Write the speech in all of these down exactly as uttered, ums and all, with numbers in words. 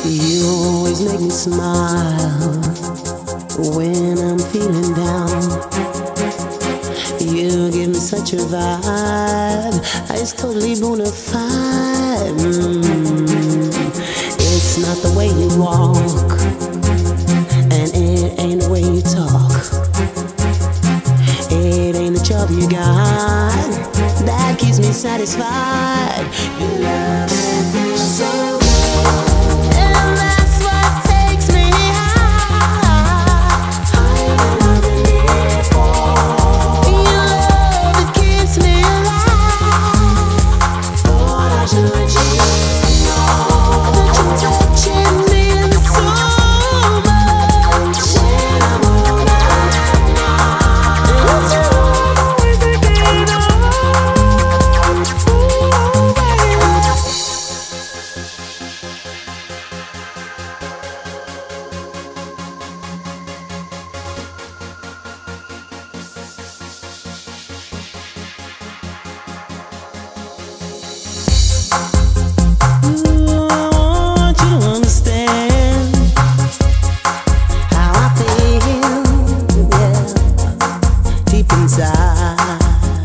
You always make me smile when I'm feeling down. You give me such a vibe, it's totally bona fide. Mm. It's not the way you walk, and it ain't the way you talk. It ain't the job you got that keeps me satisfied. Your love is so good, and that's what takes me high. Higher than I've been before. Your love, it keeps me alive. Thought I should let you know that you're touching me so much. When I'm all night now, it's you I'm always thinking of. Ooh, baby. Ooh, I want you to understand how I feel, yeah, deep inside.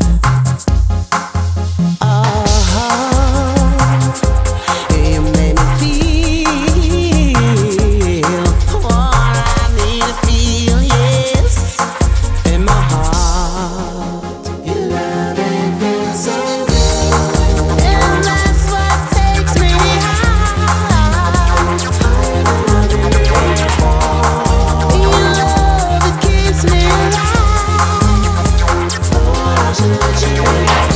Oh, you made me feel what I need to feel, yes, in my heart. Your love ain't been so good, and that's what takes me high. Higher than I've been before. Your love, it keeps me alive. Thought I should let you know.